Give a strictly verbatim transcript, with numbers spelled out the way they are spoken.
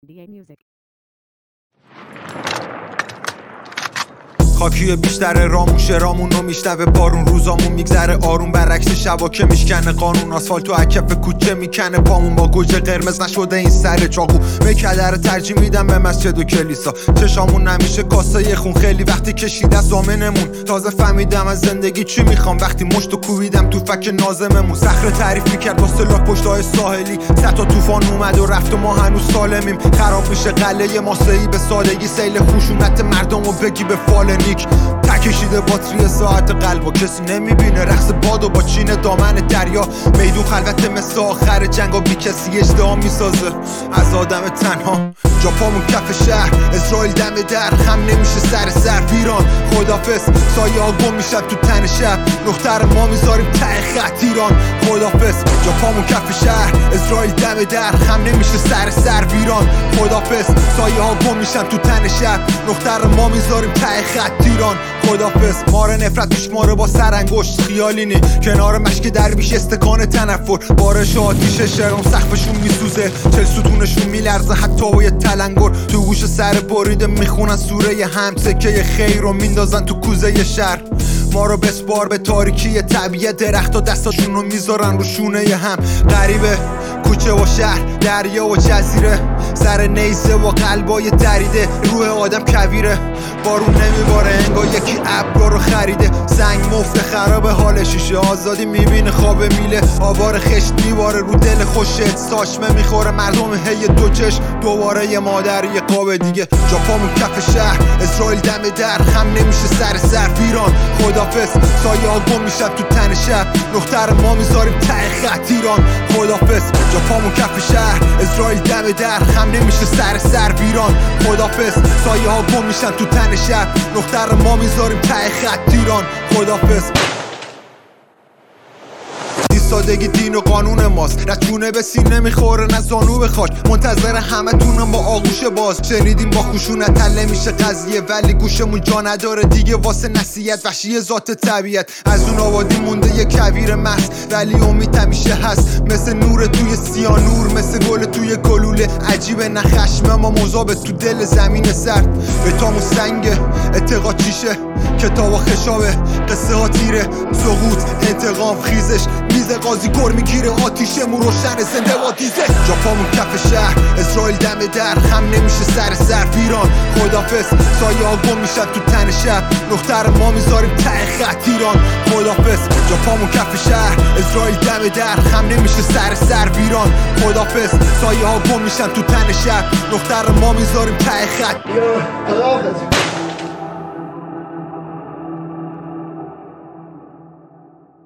دی ای Music. خاکی بیشتر راموشه رامونو میشنوه بارون روزامون میگذره آروم برعکس شبا که میشکنه قانون آسفالت تو اکف کوچه میکنه پامون با گوجه قرمز نشده این سر چاقو مکدر ترجیح میدم به مسجد و کلیسا چشامون نمیشه کاسه خون خیلی وقتی کشیده از زامنمون تازه فهمیدم از زندگی چی میخوام وقتی مشتو کوبیدم تو فک نازممون صخره تعریف میکرد واسه لاک پشتای ساحلی صد تا طوفان اومد و رفت و ما هنوز سالمیم خراب میشه قلعه ماسه‌ای به سادگی سیل خشونت مردم و بگی به فال تکشیده باتری ساعت قلب و کسی نمیبینه رقص باد و با چین دامن دریا میدون خلوت مثل آخر جنگ و بی کسی اجتماع میسازه از آدم تنها جا پامون کف شهر اسرائیل دم در خم نمیشه سر سر ویران خدافظ سایه ها گم میشن تو تن شب دختر ما میذاریم ته خط ایران خدافظ جا پامون کف شهر اسرائیل دم در خم نمیشه سر سر ویران خدافظ سایه ها گم میشن تو تن شب دختر ما میذاریم ته خط ایران خدافظ مار نفرت پیشماره با سرانگشت خیالینی کنار مشک درویش استکان تنفر بارش آتیش شرم سقفشون میسوزه چل ستونشون میلرزه حتی با یه تلنگر تو گوش سر بریده میخونن سوره هم سکه خیر رو میندازن تو کوزه شهر ما رو بسپار به تاریکی طبیعت درخت و دستاشون رو میذارن رو شونه هم غریبه کوچه و شهر دریا و جزیره سر نیزه و قلبای دریده روح آدم کویره بارون نمیباره انگار یکی ابرا رو خریده سنگ مفت خراب حال شیشه آزادی میبینه خواب میله آوار خشت میباره رو دل خوشت ساشمه میخوره مردم هی دو چش دوباره یه مادر یه قاب دیگه جا پامون کف شهر اسرائیل دم در خم نمیشه سر سر ویران خدافظ سایه ها گم میشن تو تن شب دختر ما میذاریم ته خط ایران خدافظ جا پامون کف شهر اسرائیل دم در خم نمیشه سر سر ویران خدافظ سایه ها گم میشن تو تن شب دختر ما میذاریم ته خط ایران خدافظ سادگی دین و قانون ماست رچونه به سینه میخوره نه زانو به خاک منتظر همه تونم با آغوش باز شنیدیم با خشونت حل میشه قضیه ولی گوشمون جا نداره دیگه واسه نصیحت وحشی ذات طبیعت از اون آبادی مونده یه کویر محض ولی امید همیشه هست مثل نور توی سیانور مثل گل توی گلوله عجیبه نه خشم ما مذابه تو دل زمین سرد به تامون سنگه اعتقاد چیشه کتاب و خشابه قصه ها تیره سقوط انتقام خیزش میز قاضی گر میگیره آتیشمون روشن زنده و دیزه جا پامون کف شهر اسرائیل دم در خم نمیشه سر سر ویران خدافظ سایه ها گم میشن تو تن شب دختر ما میذاریم ته خط ایران خدافظ جا پامون کف شهر اسرائیل دم در خم نمیشه سر سر ویران خدافظ سایه ها گم میشن تو تن شب دختر ما میذاریم ته خط خدافظ